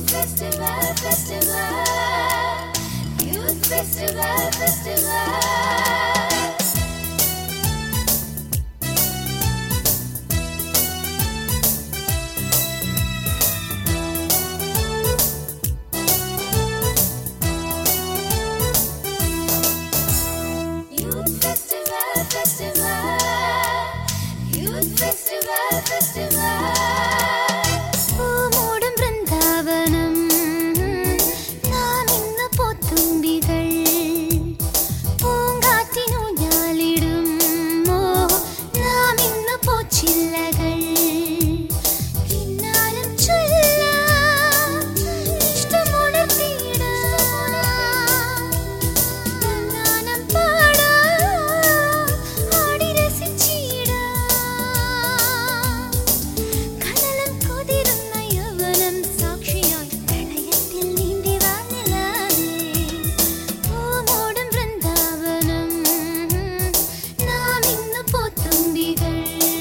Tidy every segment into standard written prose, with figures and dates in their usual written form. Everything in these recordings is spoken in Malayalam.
Festival, festival, youth festival, festival. പൂമൂടും Vrindavanam നാം ഇന്ന് പോത്തുമ്പികൾ പൂങ്കാറ്റിനൂഞ്ഞാലിടും നാം ഇന്ന് പോച്ചില്ലകൾ കിന്നാരം ചൊല്ലാം ഇഷ്ടമുണർത്തിയിടാം ഗാനം പാടാം ആടി രസിച്ചിടാം കനലും കുതിരുന്ന യൗവനം സാക്ഷിയായി പ്രണയത്തിൽ നീന്തി വാനിലാതെ പൂമൂടും വൃന്ദാവനം നാം ഇന്ന് പോത്തുമ്പികൾ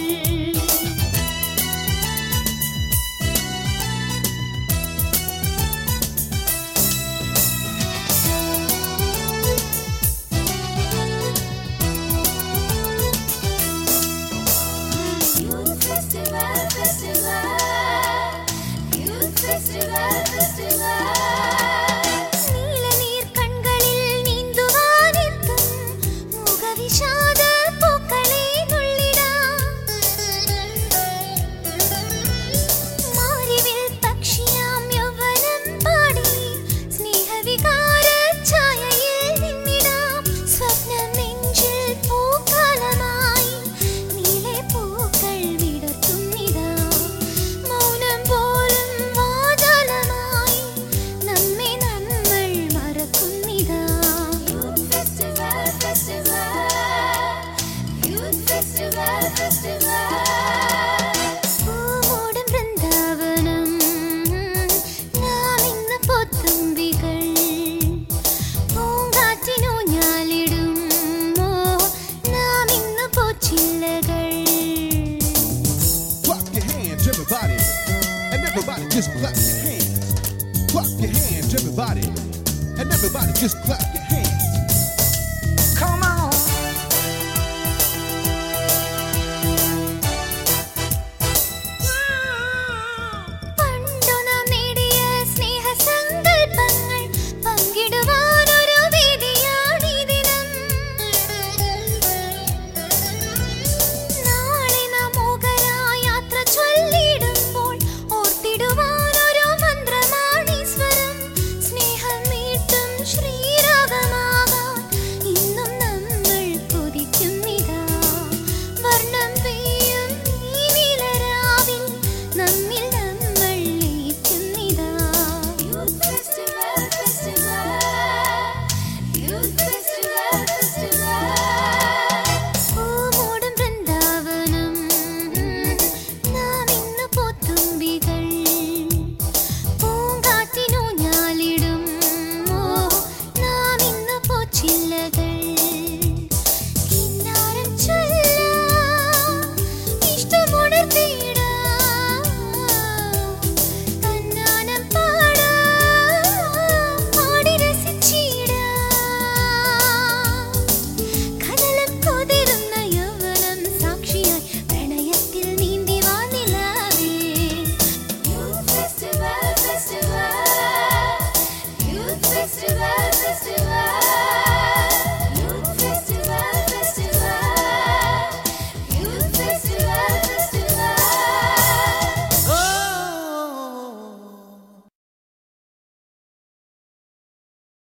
Youth festival, festival, youth festival, festival. നീലനീർ കൺകളിൽ നീന്തുവാനെത്തും മുഖവിഷാദ പൂക്കളെ നുള്ളിടാം മാരിവിൽ പക്ഷിയാം യൗവനം പാടി സ്നേഹവികാര ഛായയിൽ നിന്നിടാം സ്വപ്നം നെഞ്ചിൽ പൂക്കാലമായി നീലെ പൂക്കൾ വിടർത്തുന്നിതാ മൗനം പോലും വാചാലമായി നമ്മെ നമ്മൾ മറക്കുന്നിതാ Youth festival, festival, youth festival, festival. പൂമൂടും Vrindavanam നാം ഇന്ന് പോത്തുമ്പികൾ പൂങ്കാറ്റിനൂഞ്ഞാലിടും നാം ഇന്ന് പോച്ചില്ലകൾ Clap your hands, everybody. And everybody just clap your hands. Clap your hands, everybody. And everybody just clap your hands.